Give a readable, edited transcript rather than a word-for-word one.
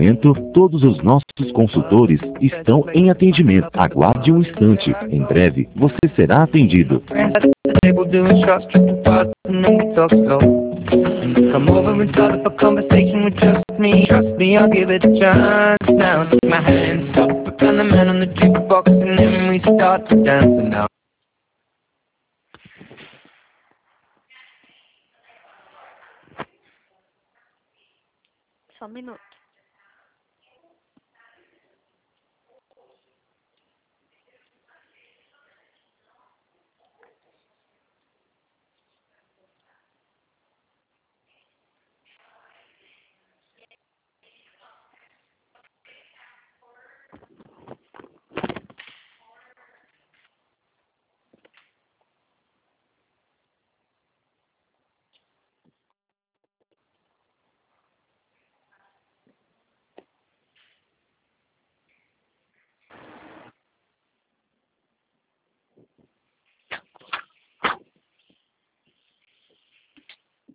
momento, todos os nossos consultores estão em atendimento. Aguarde um instante. Em breve, você será atendido. Come over and start up a conversation with just me. Trust me, I'll give it a chance. Now take my hand, stop, and the man on the jukebox, and then we start to dance. And now só um minuto.